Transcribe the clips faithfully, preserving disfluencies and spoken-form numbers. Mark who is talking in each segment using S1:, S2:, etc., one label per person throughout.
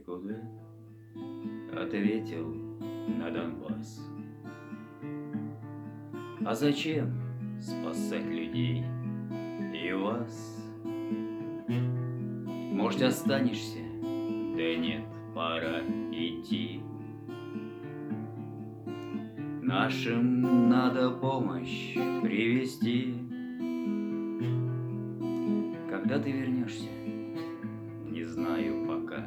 S1: куда? Ответил: на Донбасс. А зачем спасать людей и вас? Может, останешься? Да нет, пора идти. Нашим надо помощь привести. Когда ты вернешься? Не знаю пока.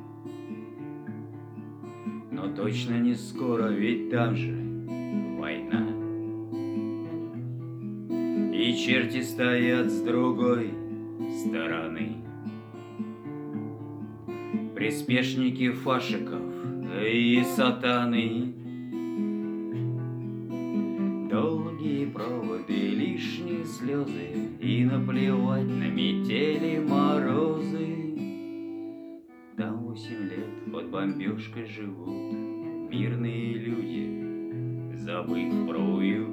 S1: Но точно не скоро, ведь там же война. И черти стоят с другой стороны. Приспешники фашиков и сатаны. Долгие проводы, лишние слезы, и наплевать на метели морозы. Там восемь лет под бомбежкой живут мирные люди, забыв про уют.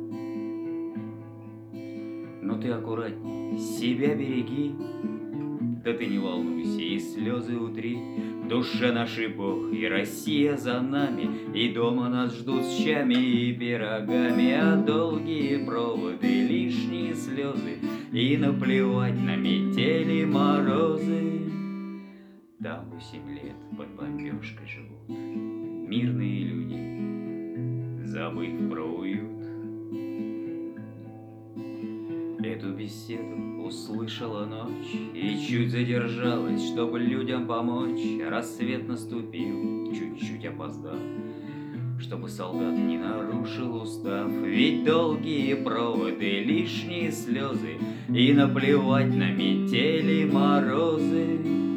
S1: Но ты аккуратней, себя береги. Да ты не волнуйся и слезы утри. В душе нашей Бог и Россия за нами, и дома нас ждут с чами и пирогами. А долгие проводы, лишние слезы, и наплевать на метели морозы. Там восемь лет под бомбежкой живут мирные люди, забыв про уют. Эту беседу услышала ночь и чуть задержалась, чтобы людям помочь. Рассвет наступил, чуть-чуть опоздав, чтобы солдат не нарушил устав. Ведь долгие проводы, лишние слезы, и наплевать на метели морозы.